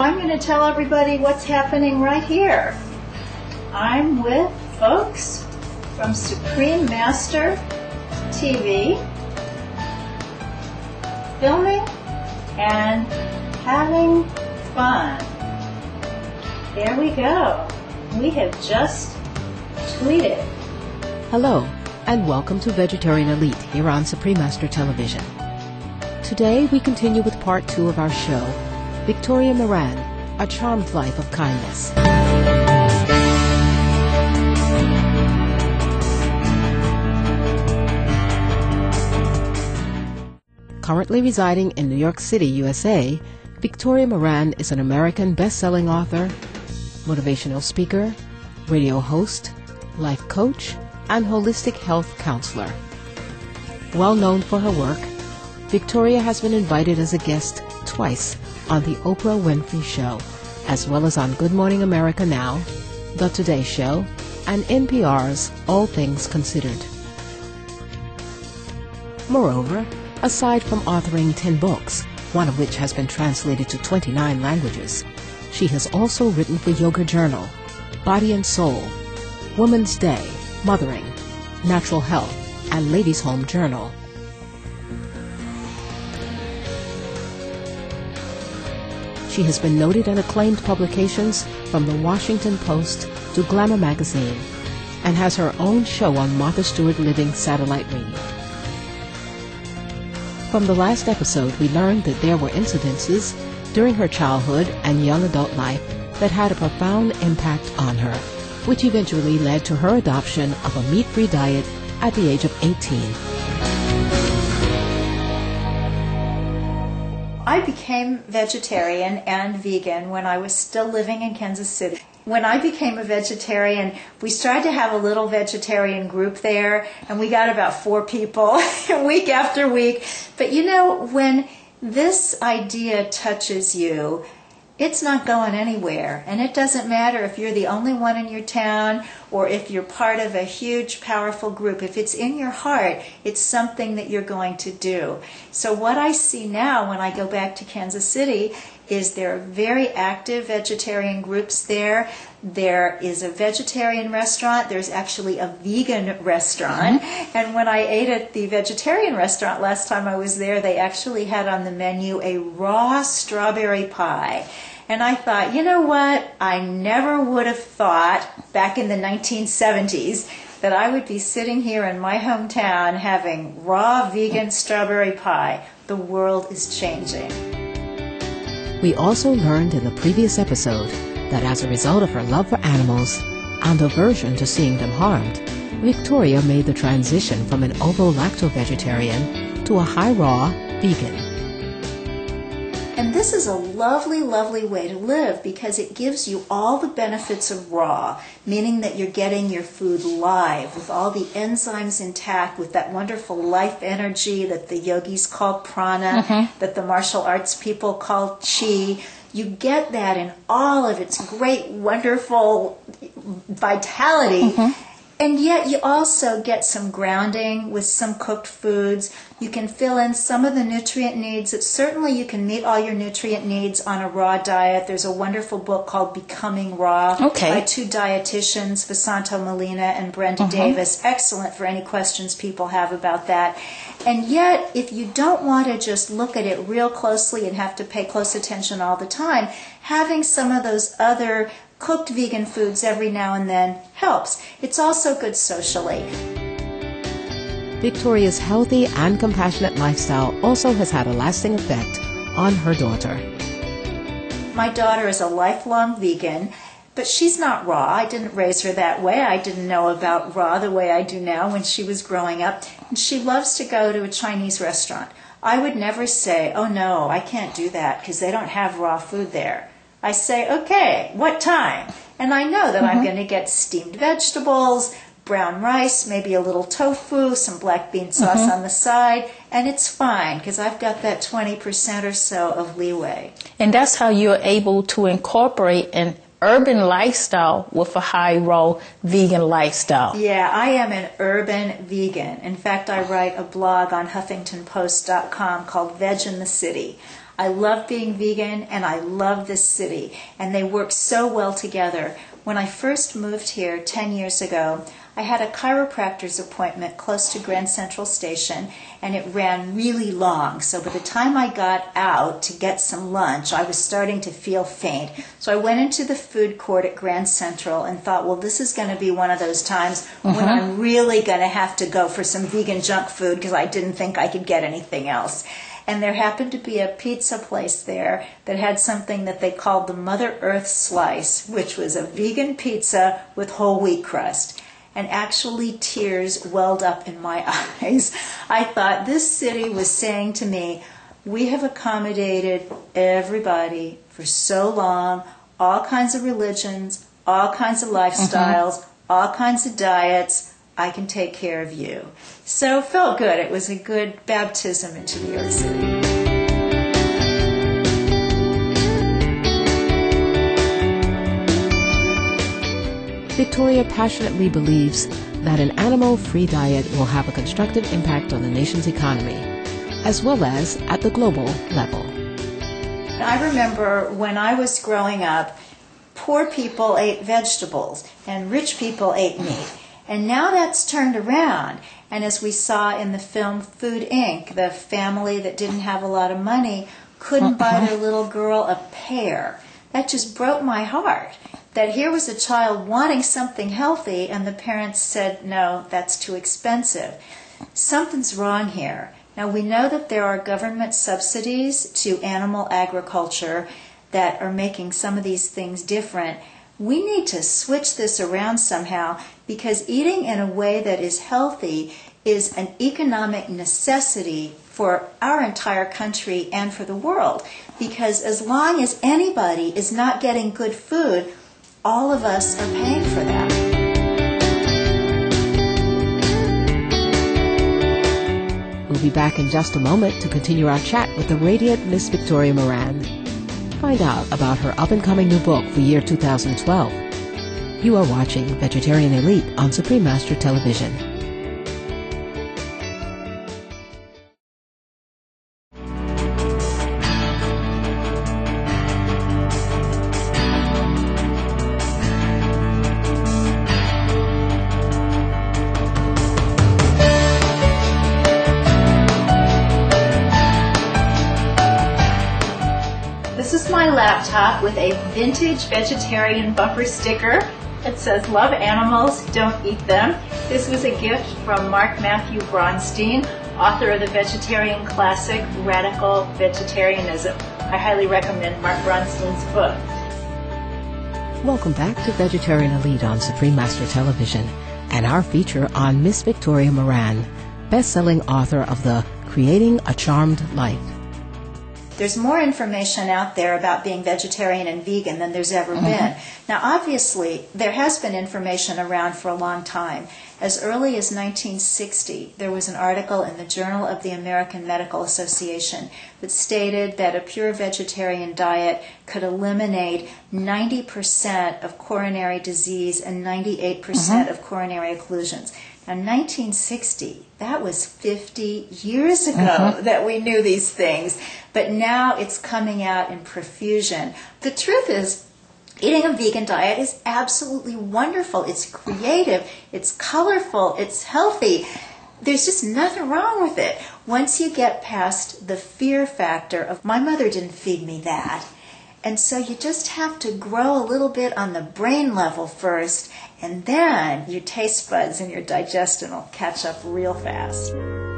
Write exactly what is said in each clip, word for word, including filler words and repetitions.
I'm going to tell everybody what's happening right here. I'm with folks from Supreme Master T V, filming and having fun. There we go. We have just tweeted. Hello, and welcome to Vegetarian Elite here on Supreme Master Television. Today we continue with part two of our show, Victoria Moran, A Charmed Life of Kindness. Currently residing in New York City, U S A, Victoria Moran is an American best-selling author, motivational speaker, radio host, life coach, and holistic health counselor. Well known for her work, Victoria has been invited as a guest twice on The Oprah Winfrey Show, as well as on Good Morning America Now, The Today Show, and N P R's All Things Considered. Moreover, aside from authoring ten books, one of which has been translated to twenty-nine languages, she has also written for Yoga Journal, Body and Soul, Woman's Day, Mothering, Natural Health, and Ladies' Home Journal. She has been noted and acclaimed publications from The Washington Post to Glamour magazine, and has her own show on Martha Stewart Living Satellite Radio. From the last episode, we learned that there were incidences during her childhood and young adult life that had a profound impact on her, which eventually led to her adoption of a meat-free diet at the age of eighteen. I became vegetarian and vegan when I was still living in Kansas City. When I became a vegetarian, we started to have a little vegetarian group there, and we got about four people week after week. But you know, when this idea touches you, it's not going anywhere. And it doesn't matter if you're the only one in your town or if you're part of a huge, powerful group. If it's in your heart, it's something that you're going to do. So what I see now when I go back to Kansas City is there are very active vegetarian groups there. There is a vegetarian restaurant. There's actually a vegan restaurant. Mm-hmm. And when I ate at the vegetarian restaurant last time I was there, they actually had on the menu a raw strawberry pie. And I thought, you know what? I never would have thought back in the nineteen seventies that I would be sitting here in my hometown having raw vegan strawberry pie. The world is changing. We also learned in the previous episode that as a result of her love for animals and aversion to seeing them harmed, Victoria made the transition from an ovo-lacto-vegetarian to a high-raw vegan. And this is a lovely, lovely way to live because it gives you all the benefits of raw, meaning that you're getting your food live with all the enzymes intact, with that wonderful life energy that the yogis call prana, mm-hmm. that the martial arts people call chi. You get that in all of its great, wonderful vitality. Mm-hmm. And yet you also get some grounding with some cooked foods. You can fill in some of the nutrient needs. It's certainly you can meet all your nutrient needs on a raw diet. There's a wonderful book called Becoming Raw okay. by two dietitians, Vasanto Molina and Brenda uh-huh. Davis. Excellent for any questions people have about that. And yet, if you don't want to just look at it real closely and have to pay close attention all the time, having some of those other cooked vegan foods every now and then helps. It's also good socially. Victoria's healthy and compassionate lifestyle also has had a lasting effect on her daughter. My daughter is a lifelong vegan, but she's not raw. I didn't raise her that way. I didn't know about raw the way I do now when she was growing up. And she loves to go to a Chinese restaurant. I would never say, oh no, I can't do that because they don't have raw food there. I say, okay, what time? And I know that mm-hmm. I'm going to get steamed vegetables, brown rice, maybe a little tofu, some black bean sauce mm-hmm. on the side, and it's fine because I've got that twenty percent or so of leeway. And that's how you're able to incorporate an urban lifestyle with a high raw vegan lifestyle. Yeah, I am an urban vegan. In fact, I write a blog on Huffington Post dot com called Veg in the City. I love being vegan, and I love this city, and they work so well together. When I first moved here ten years ago, I had a chiropractor's appointment close to Grand Central Station, and it ran really long. So by the time I got out to get some lunch, I was starting to feel faint. So I went into the food court at Grand Central and thought, well, this is going to be one of those times when Uh-huh. I'm really going to have to go for some vegan junk food because I didn't think I could get anything else. And there happened to be a pizza place there that had something that they called the Mother Earth Slice, which was a vegan pizza with whole wheat crust. And actually tears welled up in my eyes. I thought this city was saying to me, we have accommodated everybody for so long, all kinds of religions, all kinds of lifestyles, mm-hmm. all kinds of diets. I can take care of you. So it felt good. It was a good baptism into New York City. Victoria passionately believes that an animal-free diet will have a constructive impact on the nation's economy, as well as at the global level. I remember when I was growing up, poor people ate vegetables and rich people ate meat. And now that's turned around. And as we saw in the film Food Incorporated, the family that didn't have a lot of money couldn't buy their little girl a pear. That just broke my heart. That here was a child wanting something healthy, and the parents said, no, that's too expensive. Something's wrong here. Now, we know that there are government subsidies to animal agriculture that are making some of these things different. We need to switch this around somehow, because eating in a way that is healthy is an economic necessity for our entire country and for the world. Because as long as anybody is not getting good food, all of us are paying for that. We'll be back in just a moment to continue our chat with the radiant Miss Victoria Moran. Find out about her up-and-coming new book for year two thousand twelve. You are watching Vegetarian Elite on Supreme Master Television. This is my laptop with a vintage vegetarian bumper sticker. It says, love animals, don't eat them. This was a gift from Mark Matthew Bronstein, author of the vegetarian classic, Radical Vegetarianism. I highly recommend Mark Bronstein's book. Welcome back to Vegetarian Elite on Supreme Master Television and our feature on Miss Victoria Moran, best-selling author of the Creating a Charmed Life. There's more information out there about being vegetarian and vegan than there's ever Mm-hmm. been. Now, obviously, there has been information around for a long time. As early as nineteen sixty, there was an article in the Journal of the American Medical Association that stated that a pure vegetarian diet could eliminate ninety percent of coronary disease and ninety-eight percent Mm-hmm. of coronary occlusions. Now, nineteen sixty, that was fifty years ago Mm-hmm. that we knew these things. But now it's coming out in profusion. The truth is, eating a vegan diet is absolutely wonderful. It's creative, it's colorful, it's healthy. There's just nothing wrong with it. Once you get past the fear factor of, my mother didn't feed me that. And so you just have to grow a little bit on the brain level first, and then your taste buds and your digestion will catch up real fast.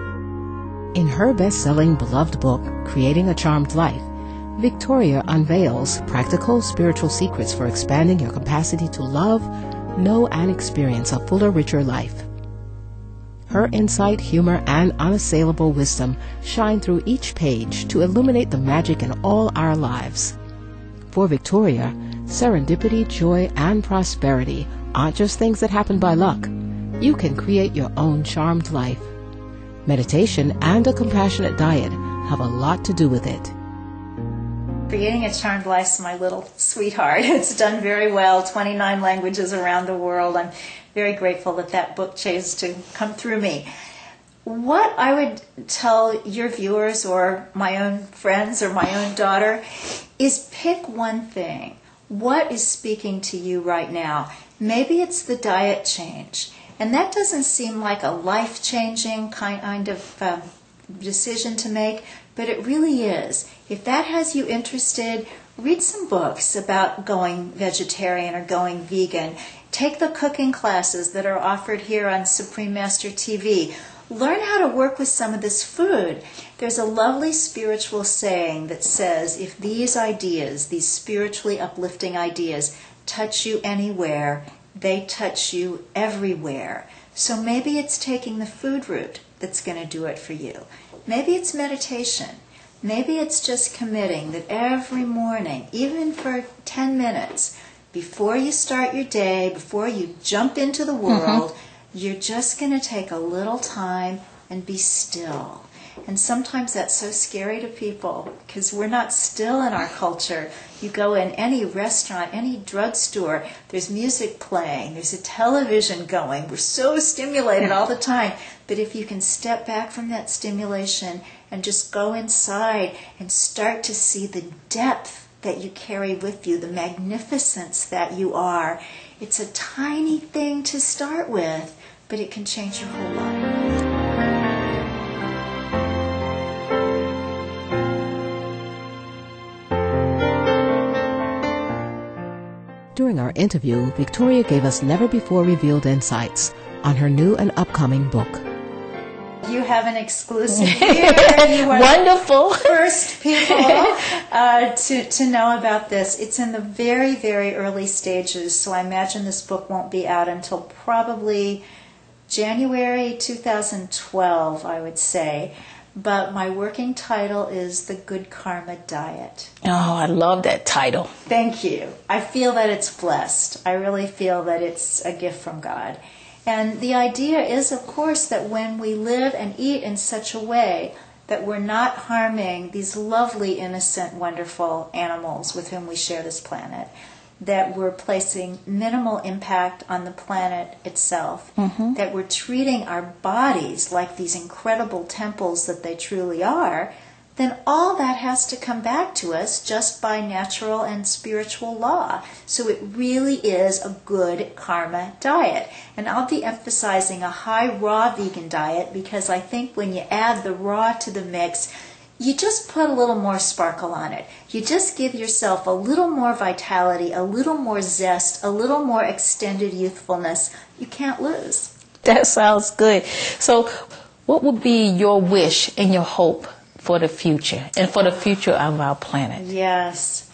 In her best-selling beloved book, Creating a Charmed Life, Victoria unveils practical spiritual secrets for expanding your capacity to love, know, and experience a fuller, richer life. Her insight, humor, and unassailable wisdom shine through each page to illuminate the magic in all our lives. For Victoria, serendipity, joy, and prosperity aren't just things that happen by luck. You can create your own charmed life. Meditation and a compassionate diet have a lot to do with it. Creating a Charmed Life is my little sweetheart. It's done very well, twenty-nine languages around the world. I'm very grateful that that book chose to come through me. what I would tell your viewers or my own friends or my own daughter is pick one thing. What is speaking to you right now? Maybe it's the diet change. And that doesn't seem like a life-changing kind of um, decision to make, but it really is. If that has you interested, read some books about going vegetarian or going vegan. Take the cooking classes that are offered here on Supreme Master T V. Learn how to work with some of this food. There's a lovely spiritual saying that says, if these ideas, these spiritually uplifting ideas, touch you anywhere, they touch you everywhere. So maybe it's taking the food route that's going to do it for you. Maybe it's meditation. Maybe it's just committing that every morning, even for ten minutes, before you start your day, before you jump into the world, mm-hmm. you're just going to take a little time and be still. And sometimes that's so scary to people because we're not still in our culture. You go in any restaurant, any drugstore, there's music playing, there's a television going. We're so stimulated all the time. But if you can step back from that stimulation and just go inside and start to see the depth that you carry with you, the magnificence that you are, it's a tiny thing to start with, but it can change your whole life. During our interview, Victoria gave us never-before-revealed insights on her new and upcoming book. You have an exclusive here. You are Wonderful. the first people uh, to, to know about this. It's in the very, very early stages, so I imagine this book won't be out until probably January two thousand twelve, I would say. But my working title is The Good Karma Diet. Oh, I love that title. Thank you. I feel that it's blessed. I really feel that it's a gift from God. And the idea is, of course, that when we live and eat in such a way that we're not harming these lovely, innocent, wonderful animals with whom we share this planet, that we're placing minimal impact on the planet itself, mm-hmm. that we're treating our bodies like these incredible temples that they truly are, then all that has to come back to us just by natural and spiritual law. So it really is a good karma diet. And I'll be emphasizing a high raw vegan diet because I think when you add the raw to the mix, you just put a little more sparkle on it. You just give yourself a little more vitality, a little more zest, a little more extended youthfulness. You can't lose. That sounds good. So what would be your wish and your hope for the future and for the future of our planet? Yes.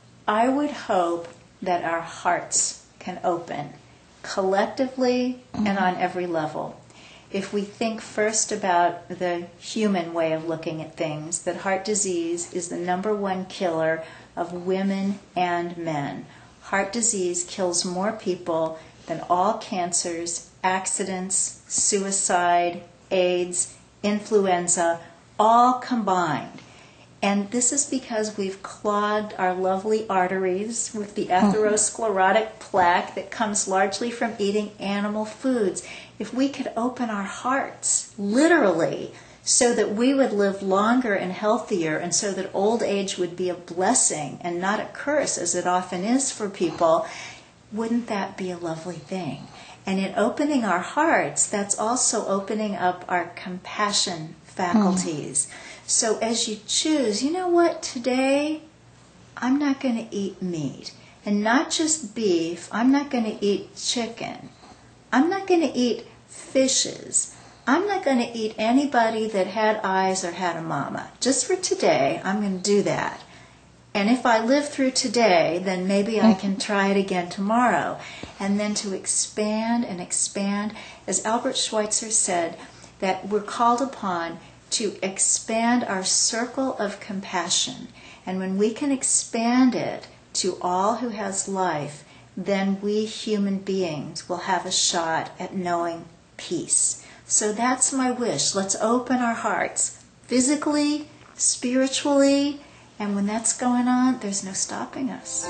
I would hope that our hearts can open collectively mm-hmm. and on every level. If we think first about the human way of looking at things, that heart disease is the number one killer of women and men. Heart disease kills more people than all cancers, accidents, suicide, AIDS, influenza, all combined. And this is because we've clogged our lovely arteries with the atherosclerotic plaque that comes largely from eating animal foods. If we could open our hearts, literally, so that we would live longer and healthier, and so that old age would be a blessing and not a curse, as it often is for people, wouldn't that be a lovely thing? And in opening our hearts, that's also opening up our compassion faculties. Hmm. So as you choose, you know what, today I'm not going to eat meat. And not just beef, I'm not going to eat chicken. I'm not going to eat fishes. I'm not going to eat anybody that had eyes or had a mama. Just for today, I'm going to do that. And if I live through today, then maybe I can try it again tomorrow. And then to expand and expand, as Albert Schweitzer said, that we're called upon to expand our circle of compassion. And when we can expand it to all who has life, then we human beings will have a shot at knowing peace. So that's my wish. Let's open our hearts physically, spiritually, and when that's going on, there's no stopping us.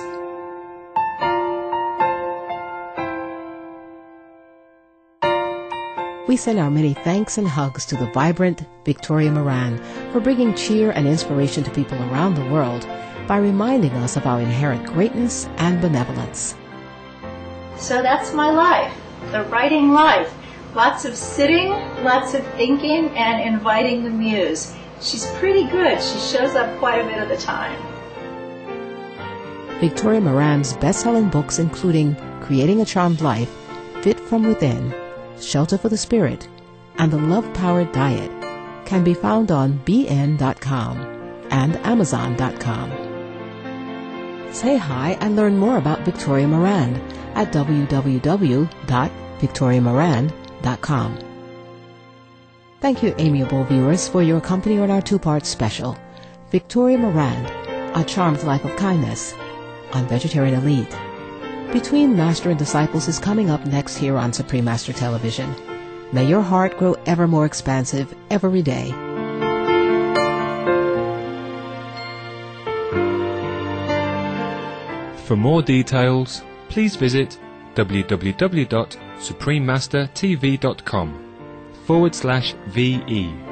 We We send our many thanks and hugs to the vibrant Victoria Moran for bringing cheer and inspiration to people around the world by reminding us of our inherent greatness and benevolence. So that's my life, the writing life. Lots of sitting, lots of thinking, and inviting the muse. She's pretty good. She shows up quite a bit of the time. Victoria Moran's best-selling books, including Creating a Charmed Life, Fit from Within, Shelter for the Spirit, and The Love-Powered Diet, can be found on b n dot com and amazon dot com. Say hi and learn more about Victoria Moran at w w w dot victoria moran dot com. Thank you, amiable viewers, for your company on our two-part special, Victoria Moran, A Charmed Life of Kindness, on Vegetarian Elite. Between Master and Disciples is coming up next here on Supreme Master Television. May your heart grow ever more expansive every day. For more details, please visit w w w dot supreme master t v dot com forward slash V E.